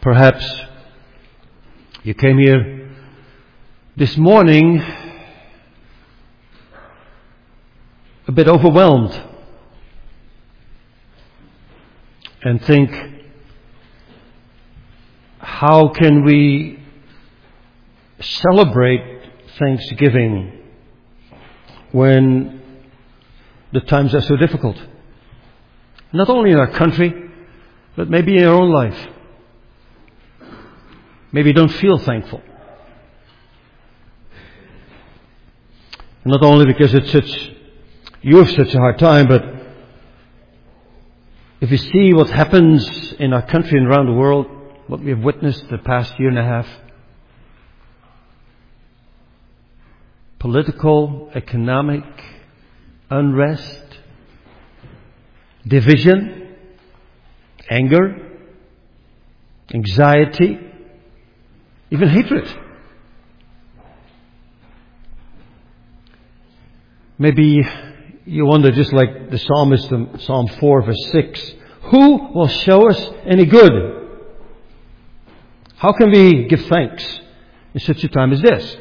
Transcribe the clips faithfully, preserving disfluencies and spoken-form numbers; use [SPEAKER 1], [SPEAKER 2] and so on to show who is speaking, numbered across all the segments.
[SPEAKER 1] Perhaps you came here this morning a bit overwhelmed and think, how can we celebrate Thanksgiving when the times are so difficult? Not only in our country, but maybe in your own life. Maybe you don't feel thankful. Not only because it's such, you have such a hard time, but if you see what happens in our country and around the world, what we have witnessed the past year and a half, political, economic unrest, division, anger, anxiety, even hatred. Maybe you wonder, just like the psalmist in Psalm four verse six, who will show us any good? How can we give thanks in such a time as this?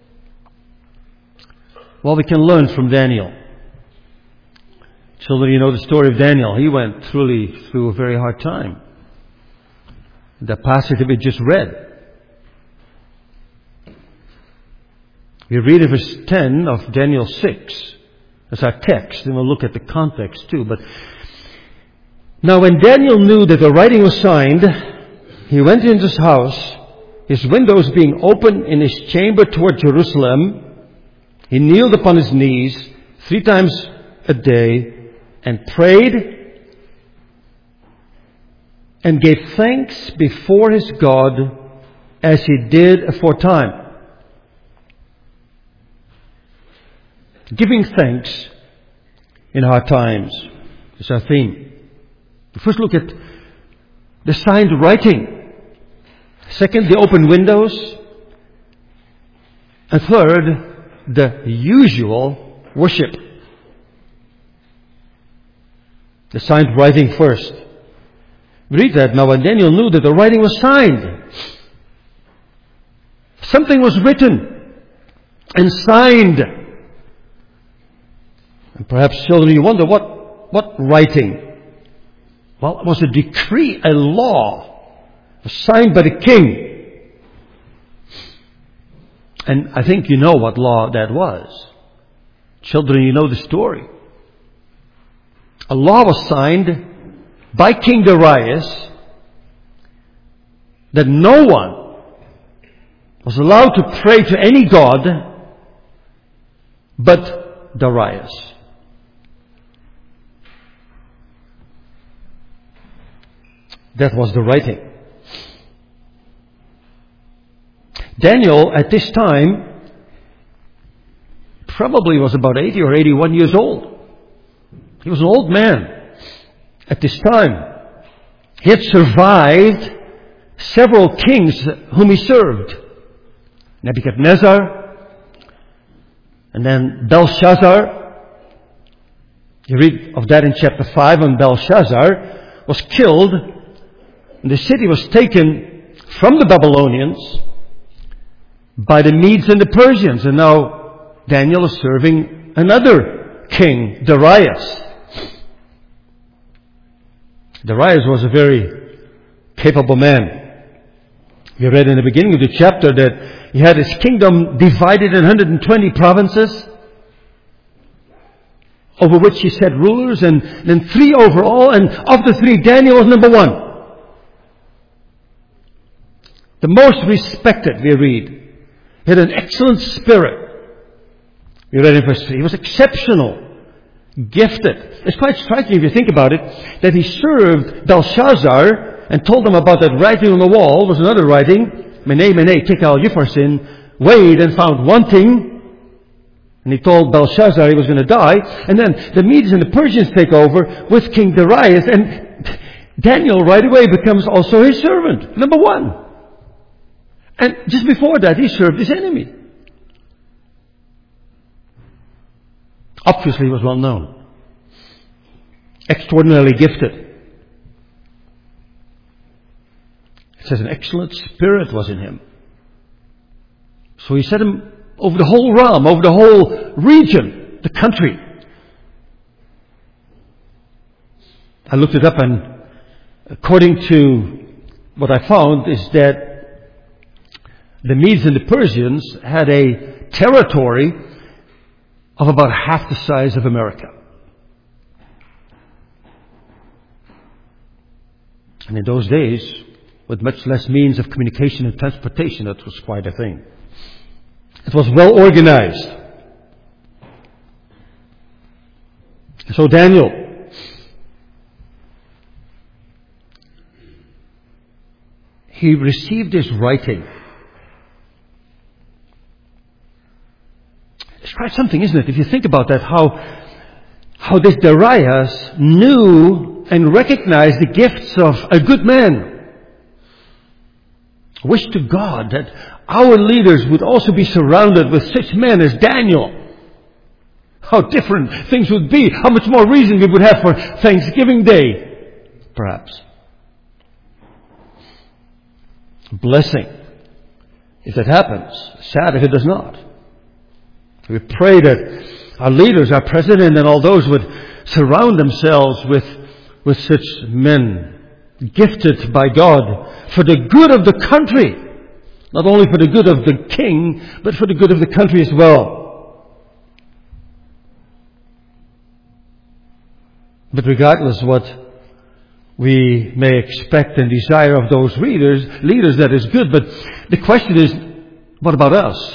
[SPEAKER 1] Well, we can learn from Daniel. Children, you know the story of Daniel. He went truly through a very hard time. The passage that we just read. We read in verse ten of Daniel six. That's our text, and we'll look at the context too. But now when Daniel knew that the writing was signed, he went into his house, his windows being open in his chamber toward Jerusalem. He kneeled upon his knees three times a day and prayed and gave thanks before his God as he did aforetime. Giving thanks in hard times is our theme. First, look at the signed writing. Second, the open windows. And third, the usual worship. The signed writing first. Read that. Now when Daniel knew that the writing was signed, something was written and signed. And perhaps, children, you wonder, what, what writing? Well, it was a decree, a law, signed by the king. And I think you know what law that was. Children, you know the story. A law was signed by King Darius that no one was allowed to pray to any god but Darius. That was the writing. Daniel, at this time, probably was about eighty or eighty-one years old. He was an old man at this time. He had survived several kings whom he served. Nebuchadnezzar, and then Belshazzar. You read of that in chapter five, when Belshazzar was killed, and the city was taken from the Babylonians by the Medes and the Persians. And now Daniel is serving another king, Darius. Darius was a very capable man. We read in the beginning of the chapter that he had his kingdom divided in one hundred twenty provinces, over which he set rulers, and then three overall, and of the three, Daniel was number one. The most respected, we read. He had an excellent spirit. We read in verse three. He was exceptional, gifted. It's quite striking if you think about it, that he served Belshazzar and told him about that writing on the wall. Was another writing, Mene, Mene, Tekel, Upharsin, weighed and found wanting. And he told Belshazzar he was going to die. And then the Medes and the Persians take over with King Darius. And Daniel right away becomes also his servant, number one. And just before that, he served his enemy. Obviously, he was well known. Extraordinarily gifted. says an excellent spirit was in him. So he set him over the whole realm, over the whole region, the country. I looked it up, and according to what I found is that the Medes and the Persians had a territory of about half the size of America. And in those days, with much less means of communication and transportation, that was quite a thing. It was well organized. So Daniel, he received this writing. It's quite something, isn't it? If you think about that, how, how this Darius knew and recognized the gifts of a good man. Wish to God that our leaders would also be surrounded with such men as Daniel. How different things would be. How much more reason we would have for Thanksgiving Day, perhaps. Blessing if that happens. Sad if it does not. We pray that our leaders, our president, and all those would surround themselves with, with such men, gifted by God for the good of the country. Not only for the good of the king, but for the good of the country as well. But regardless what we may expect and desire of those readers, leaders, that is good. But the question is, what about us?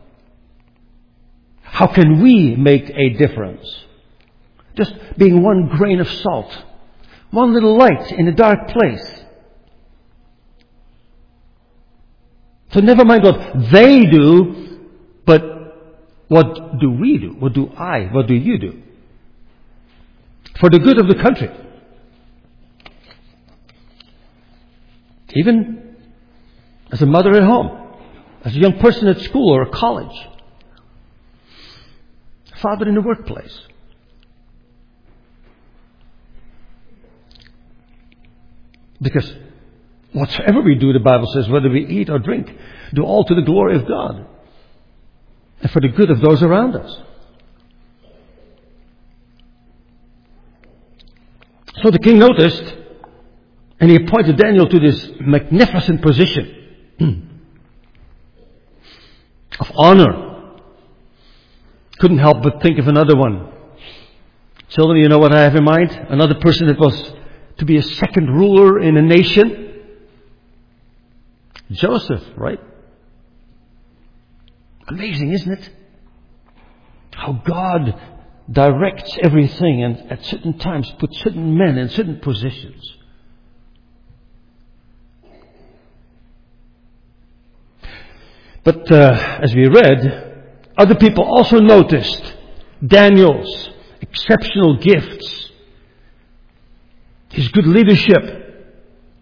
[SPEAKER 1] How can we make a difference? Just being one grain of salt. One little light in a dark place. So never mind what they do, but what do we do? What do I, what do you do? For the good of the country. Even as a mother at home, as a young person at school or college, father in the workplace. Because whatsoever we do, the Bible says, whether we eat or drink, do all to the glory of God and for the good of those around us. So the king noticed, and he appointed Daniel to this magnificent position of honor. Couldn't help but think of another one. Children, you know what I have in mind? Another person that was to be a second ruler in a nation. Joseph, right? Amazing, isn't it? How God directs everything and at certain times puts certain men in certain positions. But uh, as we read, other people also noticed Daniel's exceptional gifts, his good leadership,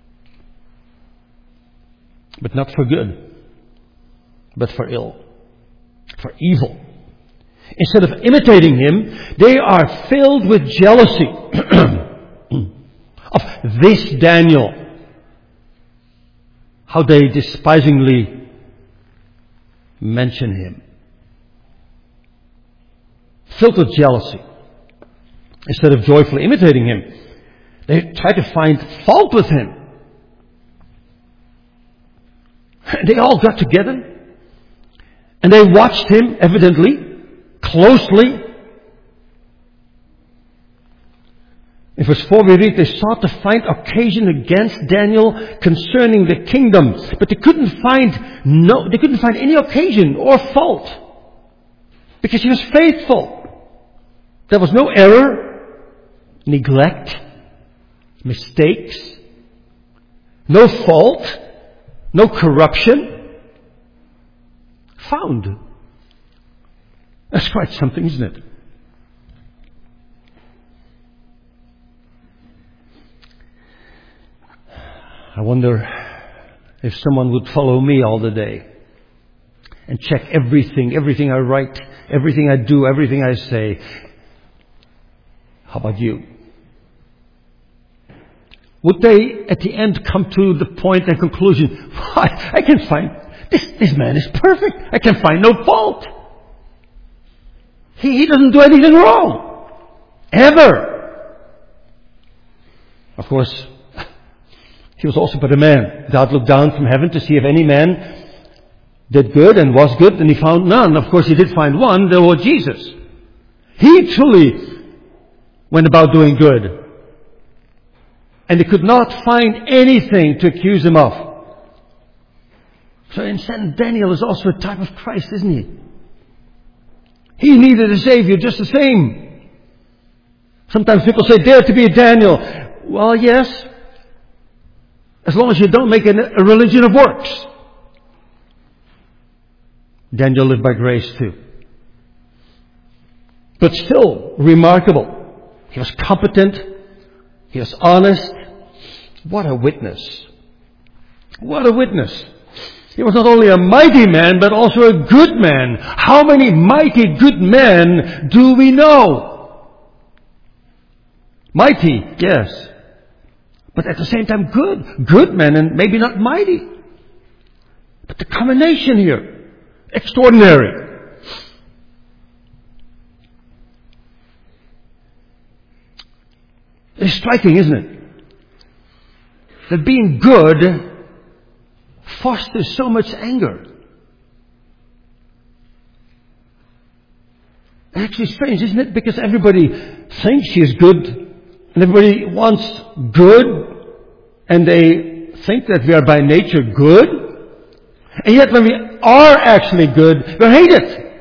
[SPEAKER 1] but not for good, but for ill, for evil. Instead of imitating him, they are filled with jealousy of this Daniel. How they despisingly mention him. Filled with jealousy. Instead of joyfully imitating him, they try to find fault with him. They all got together and they watched him, evidently, closely. In verse four we read, they sought to find occasion against Daniel concerning the kingdom, but they couldn't find no, they couldn't find any occasion or fault, because he was faithful. There was no error, neglect, mistakes, no fault, no corruption found. That's quite something, isn't it? I wonder if someone would follow me all the day and check everything, everything I write, everything I do, everything I say. How about you? would they at the end come to the point and conclusion, I, I can find, this, this man is perfect. I can find no fault. He, he doesn't do anything wrong. Ever. Of course, he was also but a man. God looked down from heaven to see if any man did good and was good, and he found none. Of course, he did find one, the Lord Jesus. He truly went about doing good. And they could not find anything to accuse him of. So in sense, Daniel is also a type of Christ, isn't he? He needed a Savior just the same. Sometimes people say, dare to be a Daniel. Well, yes. As long as you don't make it a religion of works. Daniel lived by grace too. But still remarkable. He was competent. He was honest. What a witness. What a witness. He was not only a mighty man, but also a good man. How many mighty good men do we know? Mighty, yes. But at the same time good. Good men and maybe not mighty. But the combination here, extraordinary. It's striking, isn't it? That being good fosters so much anger. It's actually strange, isn't it? Because everybody thinks she is good, and everybody wants good, and they think that we are by nature good, and yet when we are actually good, we're hated.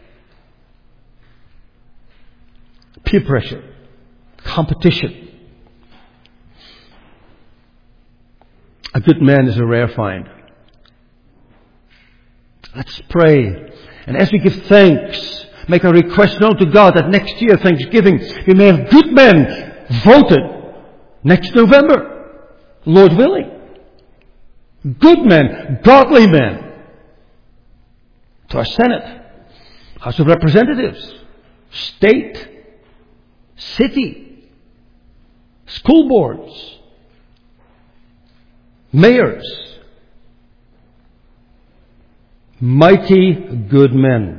[SPEAKER 1] Peer pressure, competition. A good man is a rare find. Let's pray. And as we give thanks, make our request known to God that next year, Thanksgiving, we may have good men voted next November, Lord willing. Good men, godly men, to our Senate, House of Representatives, state, city, school boards, mayors, mighty good men.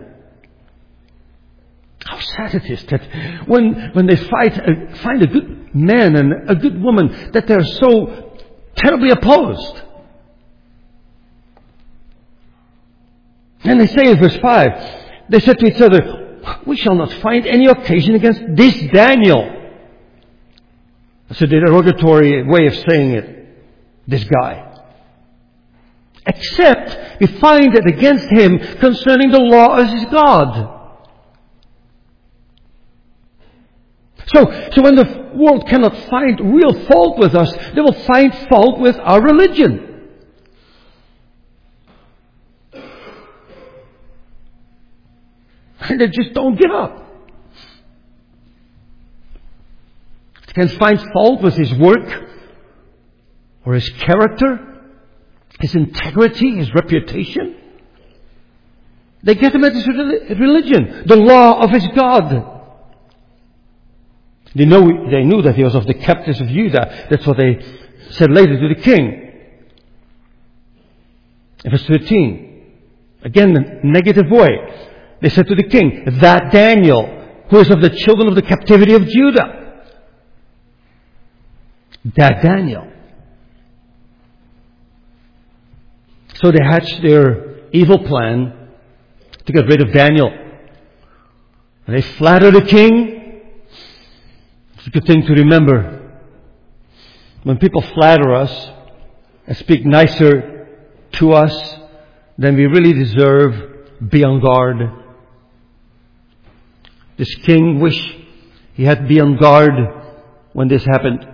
[SPEAKER 1] How sad it is that when when they fight, uh, find a good man and a good woman, that they're so terribly opposed. And they say in verse five, they said to each other, we shall not find any occasion against this Daniel. That's a derogatory way of saying it. This guy. Except we find it against him concerning the law as his God. So, so when the world cannot find real fault with us, they will find fault with our religion. And they just don't give up. They can find fault with his work, or his character, his integrity, his reputation. They get him at his religion, the law of his God. They know, they knew that he was of the captives of Judah. That's what they said later to the king. In verse thirteen, again, a negative way. They said to the king, that Daniel, who is of the children of the captivity of Judah. That Daniel. So they hatched their evil plan to get rid of Daniel. And they flatter the king. It's a good thing to remember. When people flatter us and speak nicer to us than we really deserve, be on guard. This king wished he had to be on guard when this happened.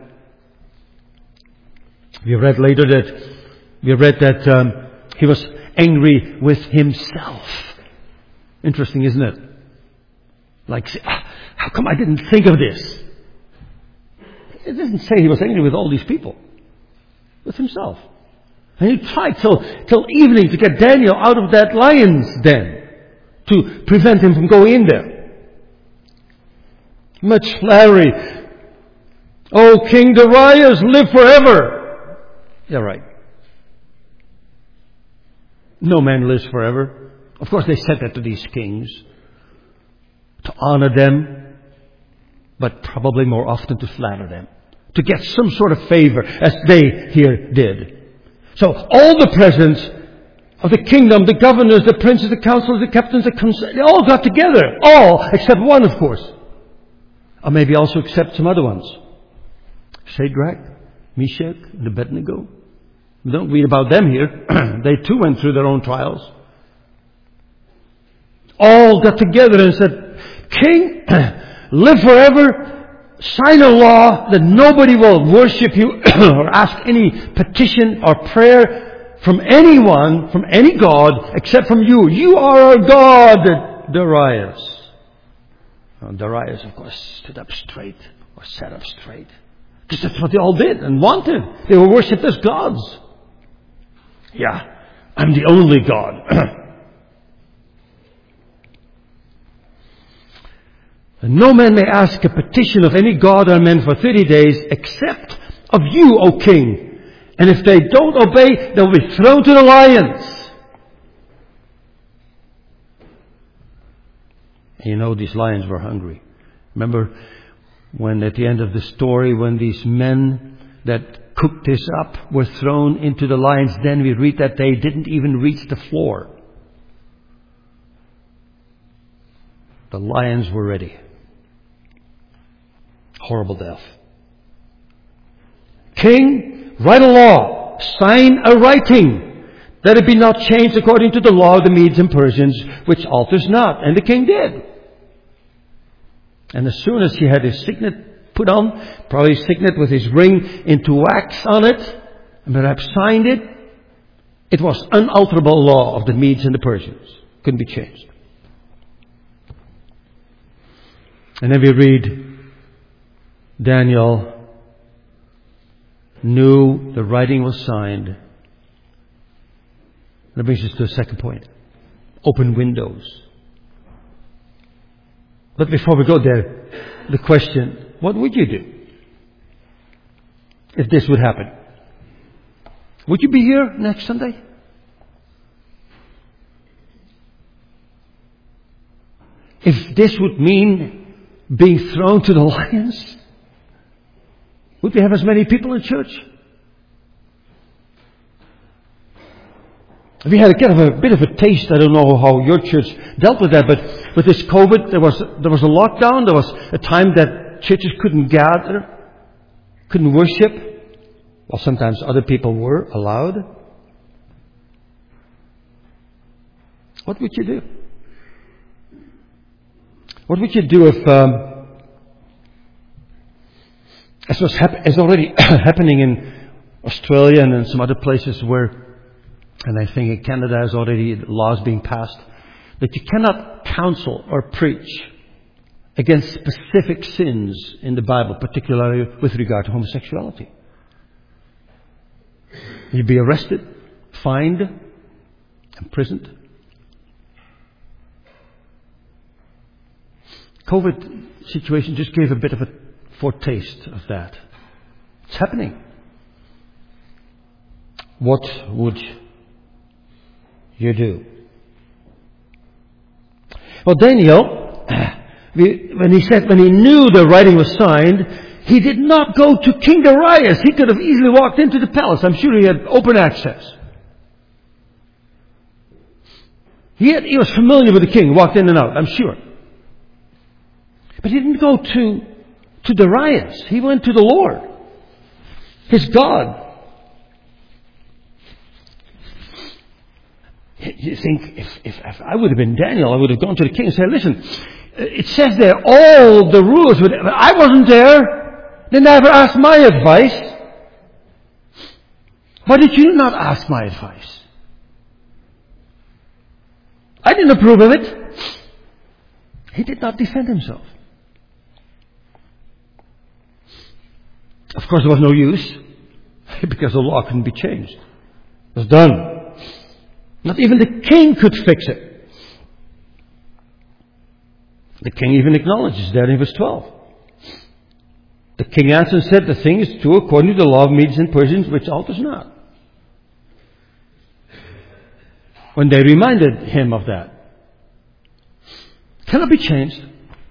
[SPEAKER 1] We read later that we read that um, he was angry with himself. Interesting, isn't it? Like, how come I didn't think of this? It doesn't say he was angry with all these people. With himself. And he tried till, till evening to get Daniel out of that lion's den. To prevent him from going in there. Much flattery O King Darius, live forever. Yeah, right. No man lives forever. Of course, they said that to these kings to honor them, but probably more often to flatter them, to get some sort of favor, as they here did. So all the presidents of the kingdom, the governors, the princes, the counselors, the captains, the cons- they all got together. All, except one, of course. Or maybe also except some other ones. Shadrach, Meshach, and Abednego. We don't read about them here. They too went through their own trials. All got together and said, King, live forever. Sign a law that nobody will worship you or ask any petition or prayer from anyone, from any God, except from you. You are our God, Darius. Well, Darius, of course, stood up straight, or sat up straight. Because that's what they all did and wanted. They were worshipped as gods. Yeah, I'm the only God. And no man may ask a petition of any god or man for thirty days except of you, O king. And if they don't obey, they'll be thrown to the lions. And you know, these lions were hungry. Remember when at the end of the story, when these men that cooked this up were thrown into the lions' den, we read that they didn't even reach the floor. The lions were ready. Horrible death. King, write a law, sign a writing, that it be not changed according to the law of the Medes and Persians, which alters not. And the king did. And as soon as he had his signet put on, probably signet with his ring into wax on it, and perhaps signed it, it was unalterable law of the Medes and the Persians. Couldn't be changed. And then we read, Daniel knew the writing was signed. That brings us to the second point. Open windows. But before we go there, the question, what would you do if this would happen? Would you be here next Sunday? If this would mean being thrown to the lions, would we have as many people in church? We had a kind of a bit of a taste. I don't know how your church dealt with that, but with this COVID, there was there was a lockdown. There was a time that churches couldn't gather, couldn't worship. Well, sometimes other people were allowed. What would you do? What would you do if, um, as was hap- as already happening in Australia and in some other places where, and I think in Canada has already laws being passed, that you cannot counsel or preach against specific sins in the Bible, particularly with regard to homosexuality. You'd be arrested, fined, imprisoned. COVID situation just gave a bit of a foretaste of that. It's happening. What would you do? Well, Daniel, when he said, when he knew the writing was signed, he did not go to King Darius. He could have easily walked into the palace. I'm sure he had open access. He, had, he was familiar with the king, walked in and out, I'm sure. But he didn't go to, to Darius. He went to the Lord, his God. You think, if, if, if I would have been Daniel, I would have gone to the king and said, listen, it says there all the rulers would, I wasn't there. They never asked my advice. Why did you not ask my advice? I didn't approve of it. He did not defend himself. Of course, there was no use, because the law couldn't be changed. It was done. Not even the king could fix it. The king even acknowledges there in verse twelve The king answered and said, the thing is true according to the law of Medes and Persians, which alters not. When they reminded him of that, cannot be changed.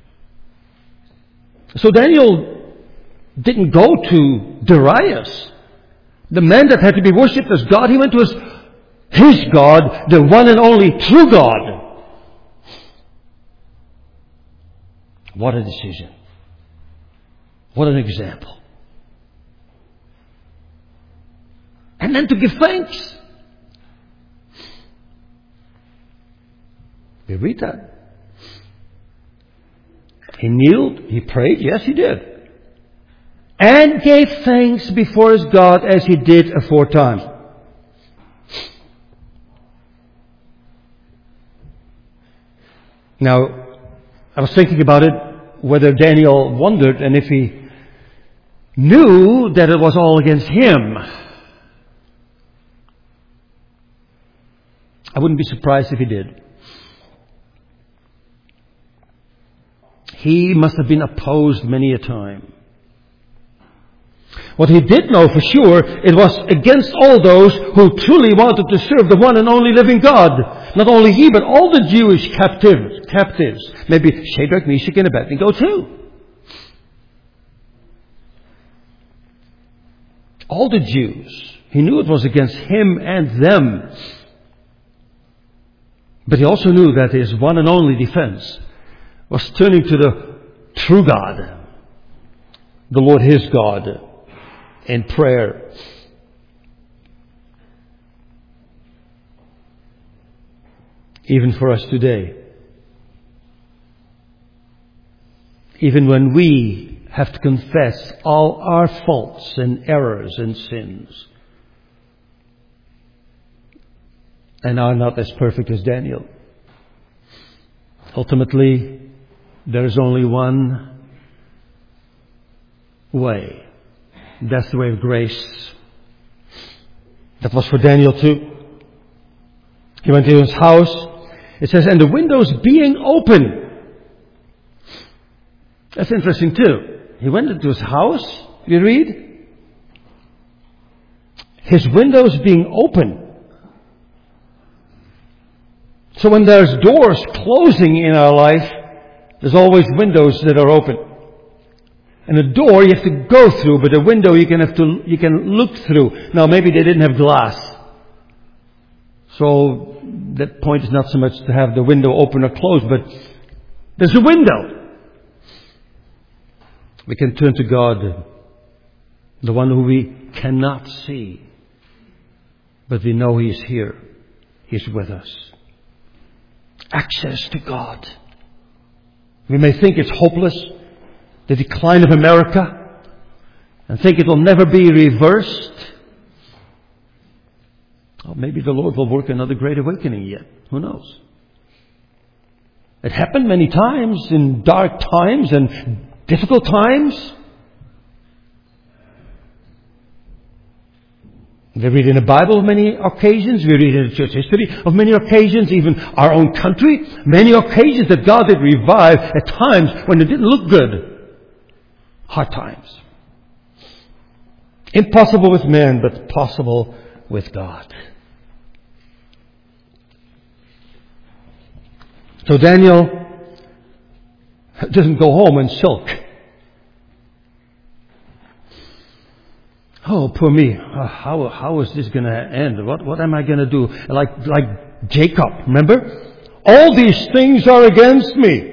[SPEAKER 1] So Daniel didn't go to Darius, the man that had to be worshipped as God. He went to his, his God, the one and only true God. What a decision. What an example. And then to give thanks. We read that. He kneeled, he prayed, yes he did. And gave thanks before his God as he did aforetime. Now, I was thinking about it, whether Daniel wondered and if he knew that it was all against him. I wouldn't be surprised if he did. He must have been opposed many a time. What he did know for sure, it was against all those who truly wanted to serve the one and only living God. Not only he, but all the Jewish captives. captives. Maybe Shadrach, Meshach, and Abednego too. All the Jews. He knew it was against him and them. But he also knew that his one and only defense was turning to the true God, the Lord his God, in prayer. Even for us today, even when we have to confess all our faults and errors and sins, and are not as perfect as Daniel, ultimately, there is only one way. That's the way of grace. That was for Daniel too. He went to his house. It says, and the windows being open. That's interesting too. He went into his house, you read. His windows being open. So when there's doors closing in our life, there's always windows that are open. And a door you have to go through, but a window you can have to you can look through. Now maybe they didn't have glass. So that point is not so much to have the window open or closed, but there's a window. We can turn to God, the one who we cannot see, but we know He is here. He is with us. Access to God. We may think it's hopeless, the decline of America, and think it will never be reversed. Or maybe the Lord will work another great awakening yet. Who knows? It happened many times in dark times and difficult times. We read in the Bible of many occasions. We read in church history of many occasions, even our own country. Many occasions that God did revive at times when it didn't look good. Hard times. Impossible with man, but possible with God. So Daniel doesn't go home and sulk. Oh, poor me. Uh, how how is this going to end? What what am I going to do? Like like Jacob, remember? All these things are against me.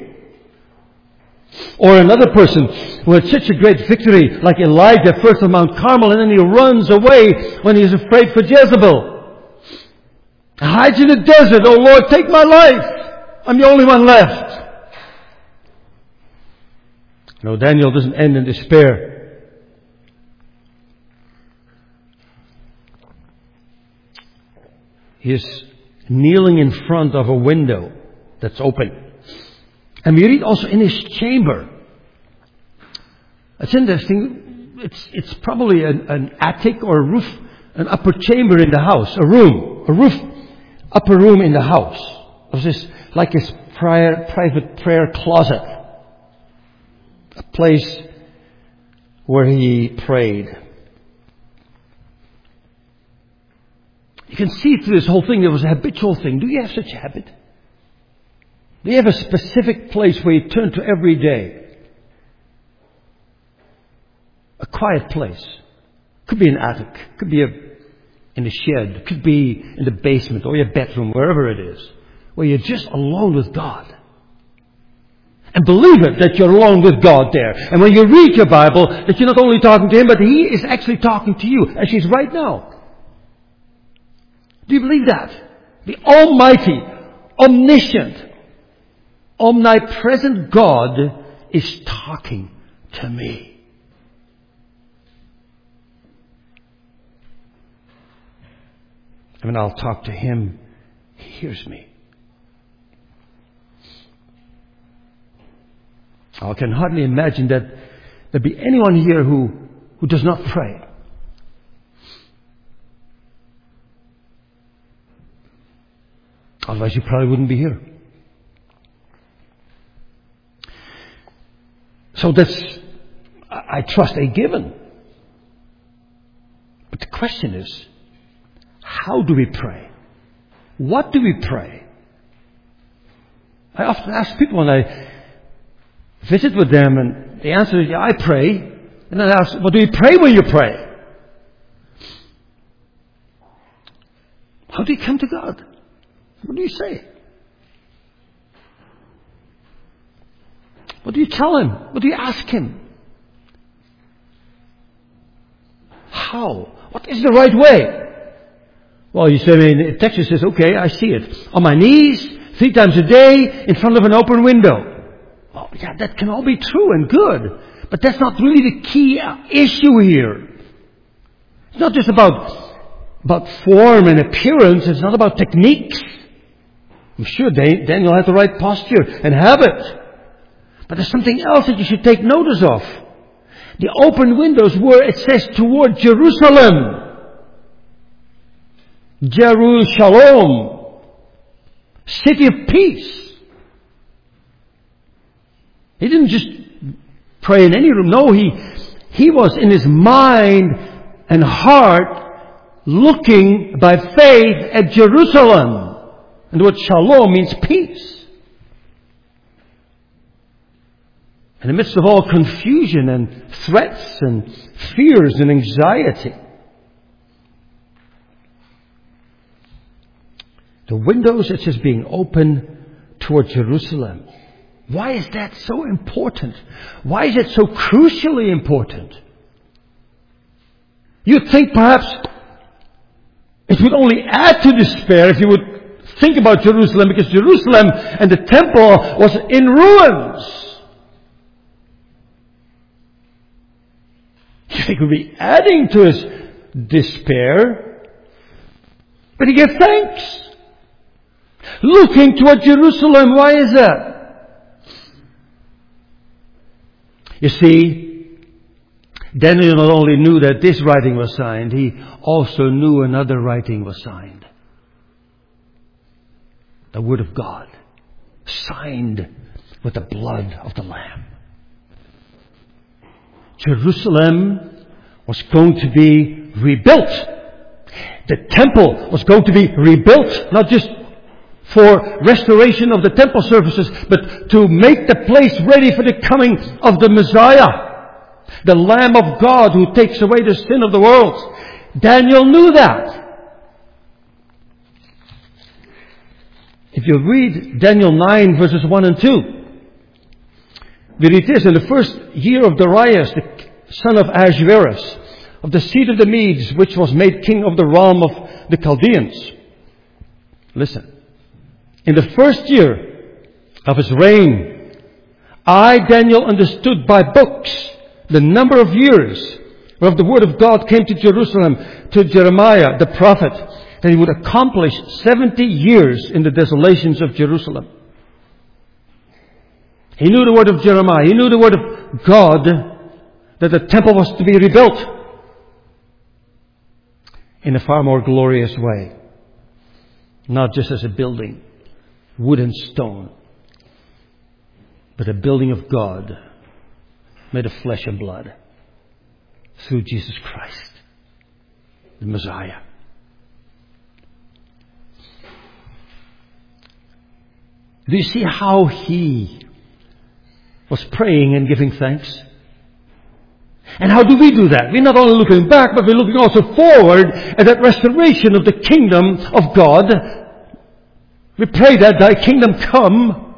[SPEAKER 1] Or another person who had such a great victory, like Elijah, first on Mount Carmel, and then he runs away when he's afraid for Jezebel. Hides in the desert. Oh Lord, take my life. I'm the only one left. No, Daniel doesn't end in despair. He is kneeling in front of a window that's open. And we read also in his chamber. It's interesting. It's, it's probably an, an attic or a roof, an upper chamber in the house, a room, a roof, upper room in the house. It was this, like his prior, private prayer closet. A place where he prayed. You can see through this whole thing there was a habitual thing. Do you have such a habit? Do you have a specific place where you turn to every day? A quiet place. Could be an attic. Could be a, in a shed. Could be in the basement or your bedroom, wherever it is. Where you're just alone with God. And believe it that you're alone with God there. And when you read your Bible, that you're not only talking to Him, but He is actually talking to you, as He's right now. Do you believe that? The Almighty, omniscient, omnipresent God is talking to me. And when I'll talk to Him, He hears me. I can hardly imagine that there be anyone here who, who does not pray. Otherwise you probably wouldn't be here. So that's, I trust, a given. But the question is, how do we pray? What do we pray? I often ask people when I visit with them, and the answer is, yeah, I pray. And then I ask, what do you pray when you pray? How do you come to God? What do you say? What do you tell Him? What do you ask Him? How? What is the right way? Well, you say, I mean, the text says, okay, I see it. On my knees, three times a day, in front of an open window. Well, yeah, that can all be true and good. But that's not really the key issue here. It's not just about, about form and appearance. It's not about techniques. I'm sure Daniel had the right posture and habit. But there's something else that you should take notice of. The open windows were, it says, toward Jerusalem. Jerusalem. City of peace. He didn't just pray in any room. No, he, he was in his mind and heart looking by faith at Jerusalem. And the word shalom means peace. In the midst of all confusion and threats and fears and anxiety, the windows, it says, being open toward Jerusalem. Why is that so important? Why is it so crucially important? You'd think perhaps it would only add to despair if you would think about Jerusalem, because Jerusalem and the temple was in ruins. You think it would be adding to his despair, but he gave thanks. Looking toward Jerusalem, why is that? You see, Daniel not only knew that this writing was signed, he also knew another writing was signed. The Word of God, signed with the blood of the Lamb. Jerusalem was going to be rebuilt. The temple was going to be rebuilt, not just for restoration of the temple services, but to make the place ready for the coming of the Messiah, the Lamb of God who takes away the sin of the world. Daniel knew that. If you read Daniel nine verses one and two, we read this: in the first year of Darius, the son of Ahasuerus, of the seed of the Medes, which was made king of the realm of the Chaldeans. Listen. In the first year of his reign, I, Daniel, understood by books the number of years whereof the word of God came to Jerusalem, to Jeremiah the prophet, that he would accomplish seventy years in the desolations of Jerusalem. He knew the word of Jeremiah. He knew the word of God, that the temple was to be rebuilt in a far more glorious way. Not just as a building, wood and stone, but a building of God made of flesh and blood. through Jesus Christ, the Messiah. Do you see how he was praying and giving thanks? And how do we do that? We're not only looking back, but we're looking also forward at that restoration of the kingdom of God. We pray that thy kingdom come,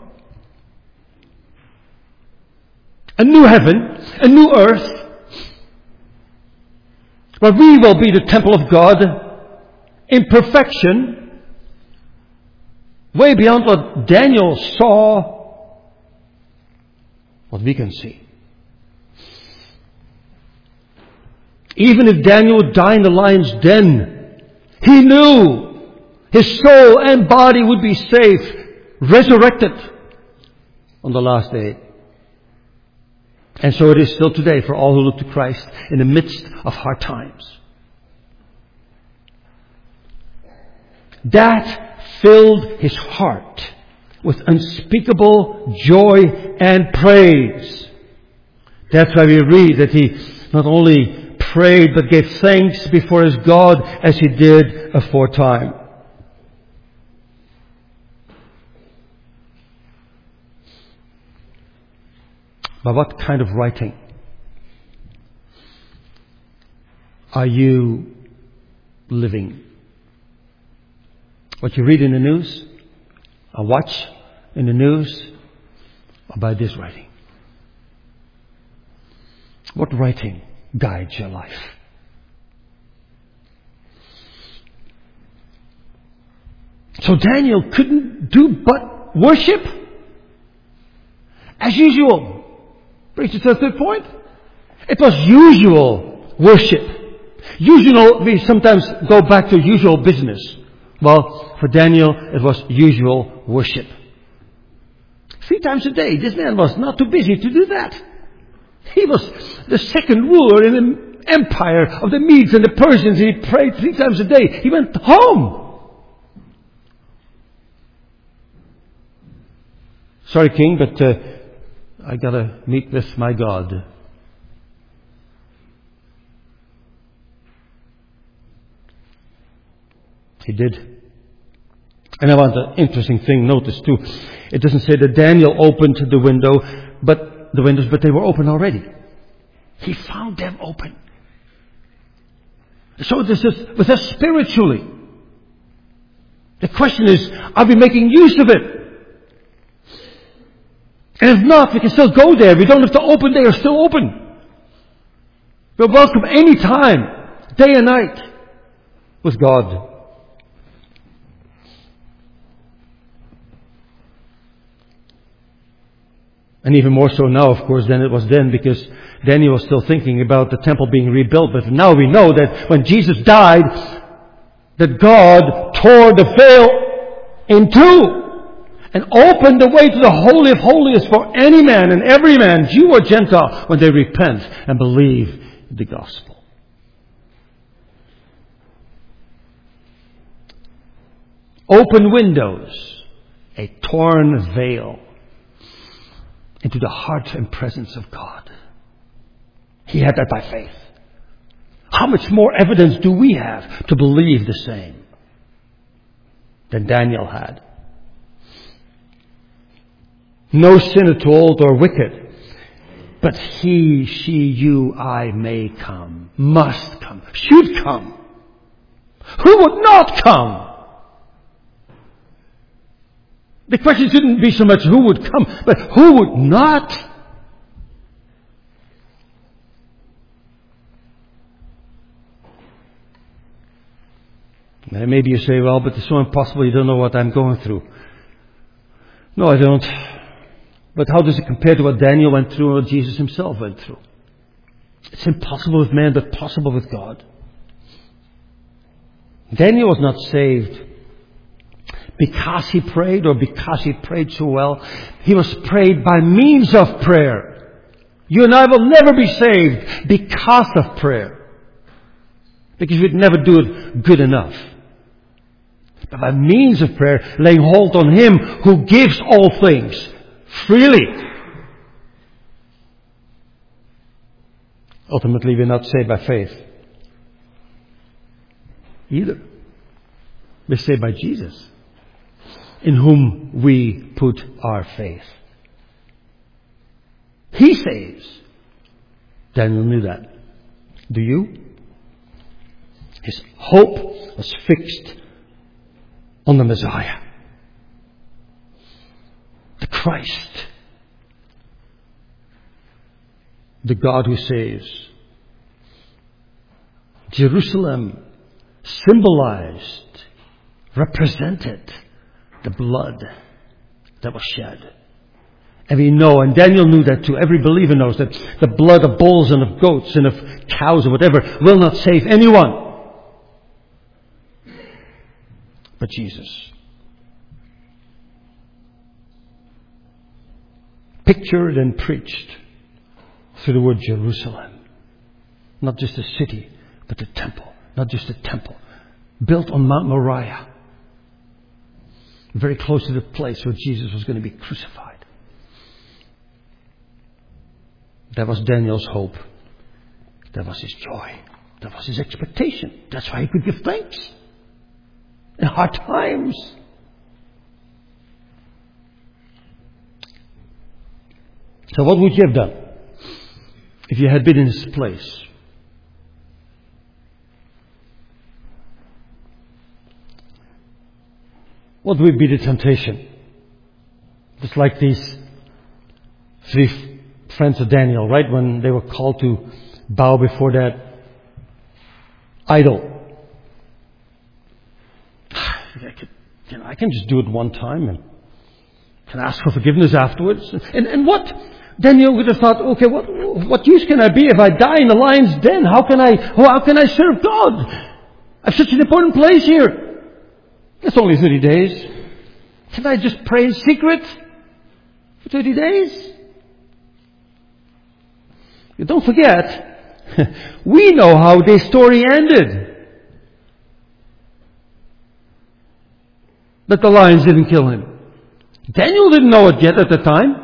[SPEAKER 1] a new heaven, a new earth, where we will be the temple of God in perfection, way beyond what Daniel saw, what we can see. Even if Daniel would die in the lion's den, he knew his soul and body would be safe, resurrected on the last day. And so it is still today for all who look to Christ in the midst of hard times. That filled his heart with unspeakable joy and praise. That's why we read that he not only prayed but gave thanks before his God as he did aforetime. But what kind of writing are you living? What you read in the news, or watch in the news, or by this writing? What writing guides your life? So Daniel couldn't do but worship as usual. Brings us to the third point. It was usual worship. Usual, we sometimes go back to usual business. Well, for Daniel, it was usual worship. Three times a day. This man was not too busy to do that. He was the second ruler in the empire of the Medes and the Persians. He prayed three times a day. He went home. Sorry, King, but uh, I gotta meet with my God. He did. And I want an interesting thing, notice too. It doesn't say that Daniel opened the window, but the windows, but they were open already. He found them open. So this is with us spiritually. The question is, are we making use of it? And if not, we can still go there. We don't have to open. They are still open. We're welcome any time, day and night, with God. And even more so now, of course, than it was then, because Daniel was still thinking about the temple being rebuilt. But now we know that when Jesus died, that God tore the veil in two and opened the way to the Holy of Holies for any man and every man, Jew or Gentile, when they repent and believe the gospel. Open windows, a torn veil into the heart and presence of God. He had that by faith. How much more evidence do we have to believe the same than Daniel had? No sin at all or wicked, but he, she, you, I may come, must come, should come. Who would not come? The question shouldn't be so much who would come, but who would not? And maybe you say, well, but it's so impossible, you don't know what I'm going through. No, I don't. But how does it compare to what Daniel went through or what Jesus himself went through? It's impossible with man, but possible with God. Daniel was not saved because he prayed or because he prayed so well. He was prayed by means of prayer. You and I will never be saved because of prayer, because we'd never do it good enough. But by means of prayer, laying hold on Him who gives all things freely. Ultimately, we're not saved by faith either. We're saved by Jesus, in whom we put our faith. He saves. Daniel knew that. Do you? His hope was fixed on the Messiah, the Christ, the God who saves. Jerusalem symbolized, represented the blood that was shed. And we know, and Daniel knew that too, every believer knows that the blood of bulls and of goats and of cows or whatever will not save anyone. But Jesus. Pictured and preached through the word Jerusalem. Not just a city, but the temple. Not just a temple. Built on Mount Moriah. Very close to the place where Jesus was going to be crucified. That was Daniel's hope. That was his joy. That was his expectation. That's why he could give thanks in hard times. So what would you have done if you had been in his place? What would be the temptation? Just like these three friends of Daniel, right? When they were called to bow before that idol. I, could, you know, I can just do it one time and can ask for forgiveness afterwards. And, and what? Daniel would have thought, okay, what, what use can I be if I die in the lion's den? How can I, how can I serve God? I have such an important place here. It's only thirty days. Can I just pray in secret for thirty days? You don't forget, we know how this story ended. That the lions didn't kill him. Daniel didn't know it yet at the time.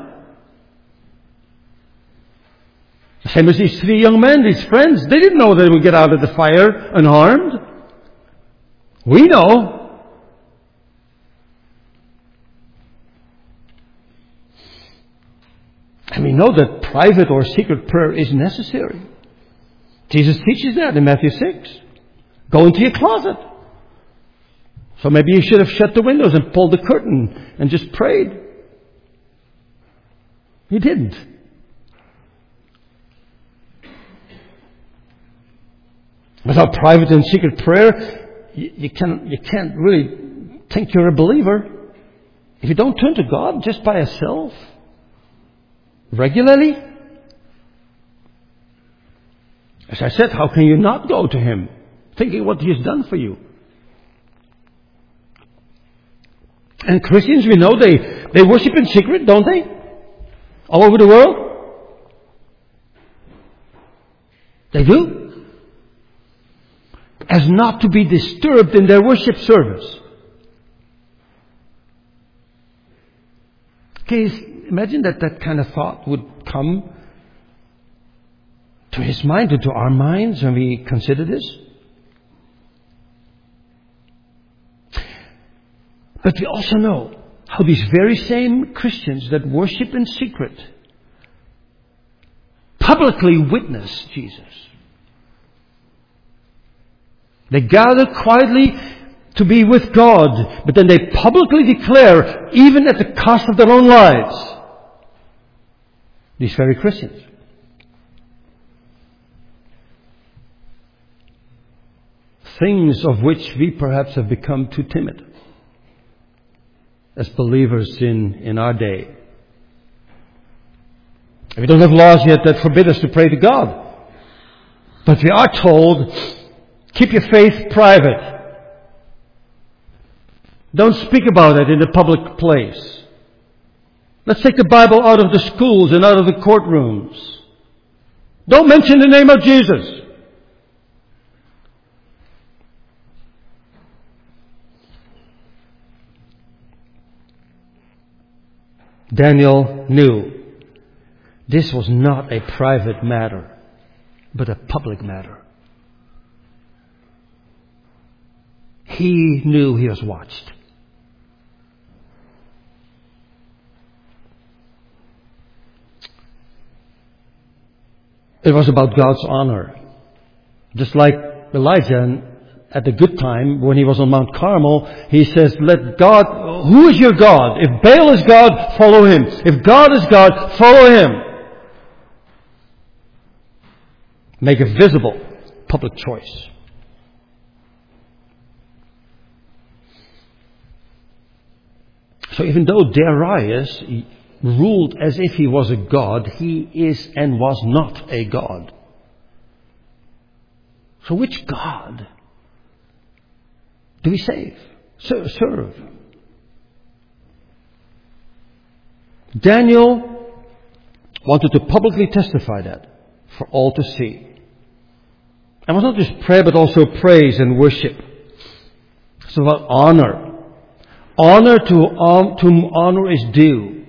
[SPEAKER 1] Same as these three young men, these friends, they didn't know they would get out of the fire unharmed. We know. And we know that private or secret prayer is necessary. Jesus teaches that in Matthew six. Go into your closet. So maybe you should have shut the windows and pulled the curtain and just prayed. He didn't. Without private and secret prayer, you, you, can, you can't really think you're a believer. If you don't turn to God just by yourself, regularly, as I said, how can you not go to Him, thinking what He has done for you? And Christians, we know they, they worship in secret, don't they? All over the world. They do. As not to be disturbed in their worship service. Okay, imagine that that kind of thought would come to his mind and to our minds when we consider this. But we also know how these very same Christians that worship in secret publicly witness Jesus. They gather quietly to be with God, but then they publicly declare, even at the cost of their own lives, these very Christians. Things of which we perhaps have become too timid as believers in, in our day. We don't have laws yet that forbid us to pray to God. But we are told, keep your faith private. Don't speak about it in the public place. Let's take the Bible out of the schools and out of the courtrooms. Don't mention the name of Jesus. Daniel knew this was not a private matter. but a public matter. He knew he was watched. It was about God's honor. Just like Elijah, and at the good time, when he was on Mount Carmel, he says, let God, who is your God? If Baal is God, follow him. If God is God, follow him. Make a visible public choice. So even though Darius ruled as if he was a god, he is and was not a god. So which God do we save, serve? Daniel wanted to publicly testify that for all to see. And it was not just prayer, but also praise and worship. It's about honor. Honor to whom honor is due.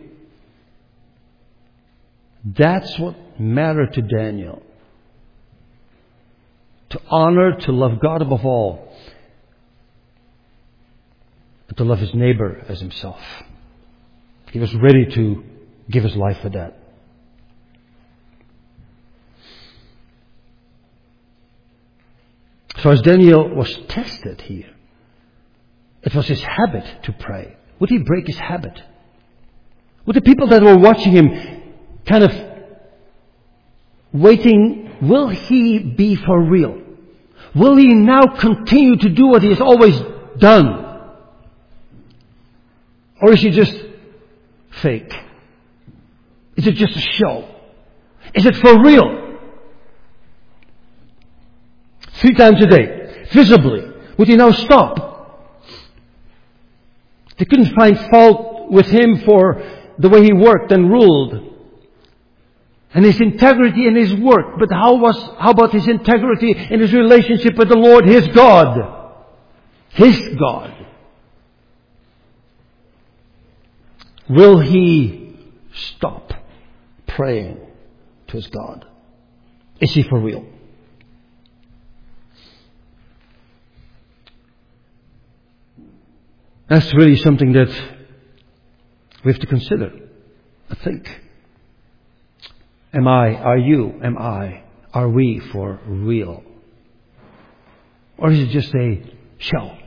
[SPEAKER 1] That's what mattered to Daniel. To honor, to love God above all. And to love his neighbor as himself. He was ready to give his life for that. So as Daniel was tested here, it was his habit to pray. Would he break his habit? Would the people that were watching him kind of waiting, will he be for real? Will he now continue to do what he has always done? Or is he just fake? Is it just a show? Is it for real? Three times a day, visibly. Would he now stop? They couldn't find fault with him for the way he worked and ruled. And his integrity in his work. But how was, how about his integrity in his relationship with the Lord, his God? His God. Will he stop praying to his God? Is he for real? That's really something that we have to consider. I think. Am I, are you, am I, are we for real? Or is it just a show?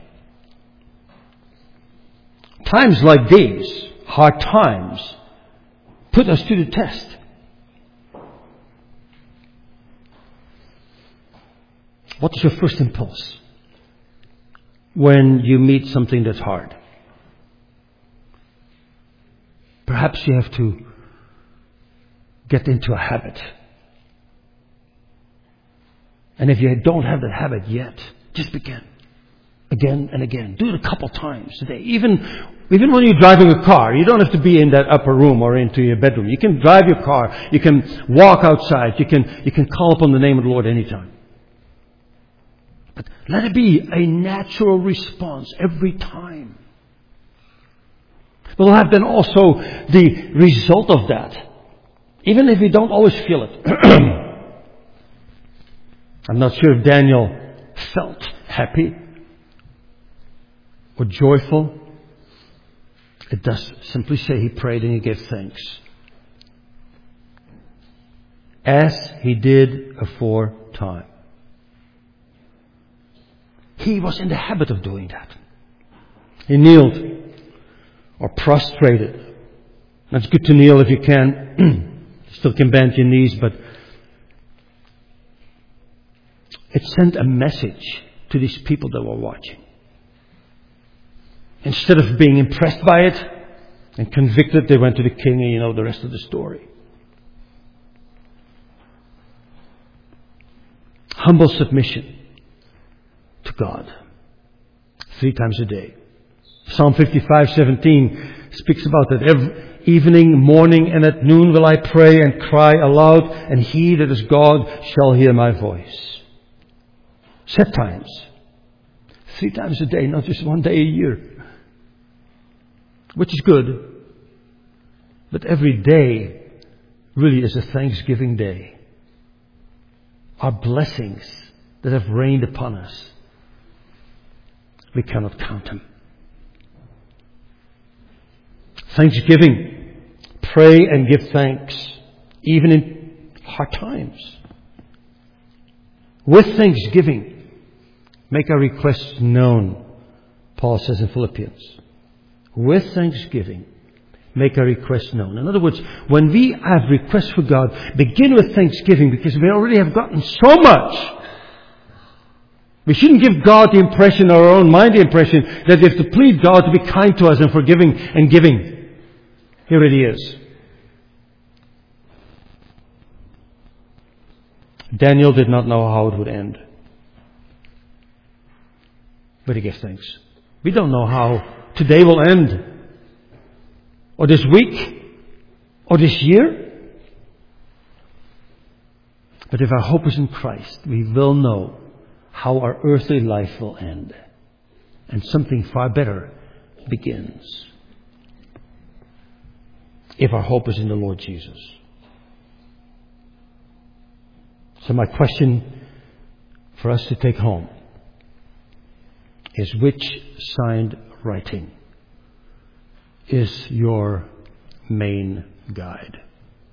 [SPEAKER 1] Times like these, hard times, put us to the test. What is your first impulse when you meet something that's hard? Perhaps you have to get into a habit. And if you don't have that habit yet, just begin. Again and again. Do it a couple times a day. Even, even when you're driving a car, you don't have to be in that upper room or into your bedroom. You can drive your car. You can walk outside. You can, you can call upon the name of the Lord anytime. But let it be a natural response every time. We'll have then also the result of that. Even if we don't always feel it. I'm not sure if Daniel felt happy or joyful. It does simply say he prayed and he gave thanks. As he did aforetime. He was in the habit of doing that. He kneeled or prostrated. It's good to kneel if you can. Still can bend your knees, but it sent a message to these people that were watching. Instead of being impressed by it and convicted, they went to the king, and you know the rest of the story. Humble submission to God. Three times a day. Psalm fifty-five seventeen speaks about that. Every evening, morning, and at noon will I pray and cry aloud, and he that is God shall hear my voice. Set times. Three times a day, not just one day a year. Which is good. But every day really is a Thanksgiving day. our blessings that have rained upon us. We cannot count them. Thanksgiving. Pray and give thanks, even in hard times. With thanksgiving, make our requests known, Paul says in Philippians. With thanksgiving, make our requests known. In other words, when we have requests for God, begin with thanksgiving, because we already have gotten so much. We shouldn't give God the impression, or our own mind the impression, that we have to plead God to be kind to us and forgiving and giving. Here it is. Daniel did not know how it would end, but he gave thanks. We don't know how today will end, or this week, or this year. But if our hope is in Christ, we will know how our earthly life will end, and something far better begins. If our hope is in the Lord Jesus. So my question for us to take home is, which signed writing is your main guide?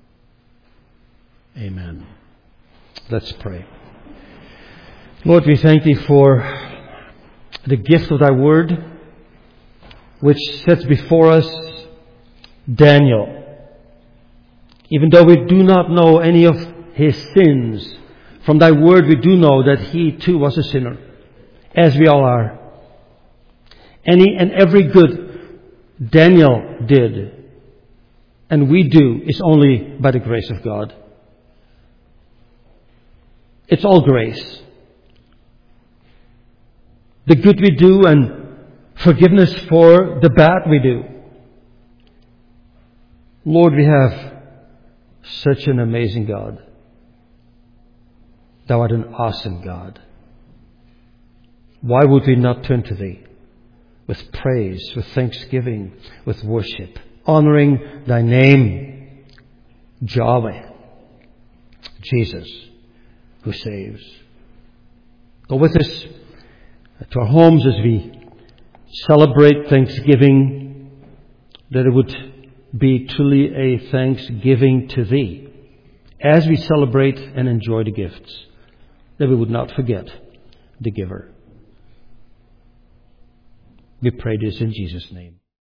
[SPEAKER 1] Amen. Let's pray. Lord, we thank Thee for the gift of Thy Word, which sets before us Daniel. Even though we do not know any of his sins, from Thy Word we do know that he too was a sinner, as we all are. Any and every good Daniel did, and we do, is only by the grace of God. It's all grace. The good we do and forgiveness for the bad we do. Lord, we have such an amazing God. Thou art an awesome God. Why would we not turn to Thee with praise, with thanksgiving, with worship, honoring Thy name, Yahweh, Jesus, who saves. Go with us to our homes as we celebrate Thanksgiving, that it would be truly a thanksgiving to Thee as we celebrate and enjoy the gifts, that we would not forget the giver. We pray this in Jesus' name.